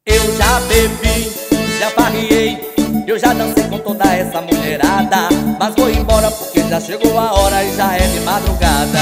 Eu já bebi, já farriei, eu já dancei com toda essa mulherada, mas vou embora porque já chegou a hora e já é de madrugada.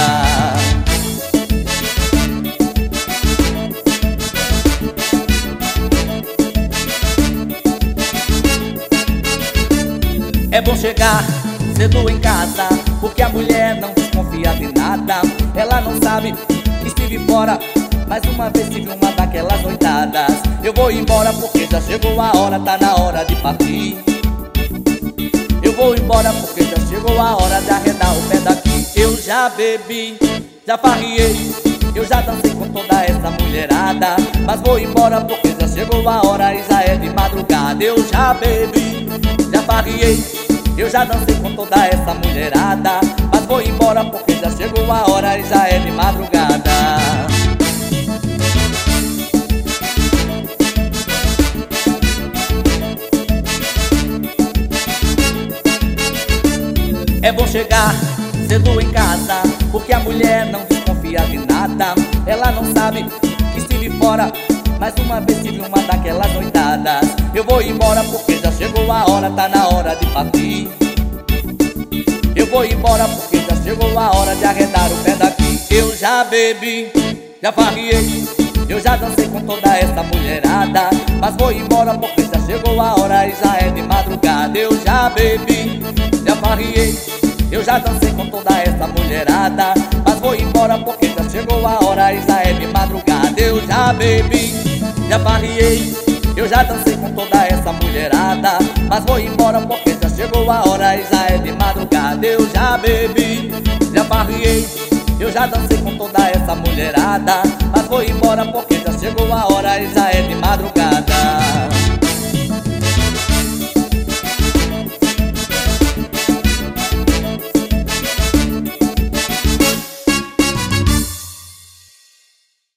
É bom chegar cedo em casa, porque a mulher não desconfia de nada. Ela não sabe que estive fora, mais uma vez tive uma daquelas noitadas. Eu vou embora porque já chegou a hora, tá na hora de partir. Eu vou embora porque já chegou a hora de arredar o pé daqui. Eu já bebi, já farriei, eu já dancei com toda essa mulherada, mas vou embora porque já chegou a hora e já é de madrugada. Eu já bebi, já farriei, eu já dancei com toda essa mulherada, mas vou embora porque já chegou a hora e já é de madrugada. É bom chegar cedo em casa, porque a mulher não desconfia de nada. Ela não sabe que estive fora, mais uma vez tive uma daquelas noitadas. Eu vou embora porque já chegou a hora, tá na hora de partir. Eu vou embora porque já chegou a hora de arredar o pé daqui. Eu já bebi, já farriei, eu já dancei com toda essa mulherada, mas vou embora porque já chegou a hora e já é de madrugada. Eu já bebi, já farriei, eu já dancei com toda essa mulherada, mas vou embora porque já chegou a hora e já é de madrugada. Eu já bebi, já farriei, eu já dancei com toda essa mulherada, mas vou embora porque já chegou a hora e já é de madrugada. Eu já bebi, já farriei, eu já dancei com toda essa mulherada, mas vou embora porque já chegou a hora e já é de madrugada.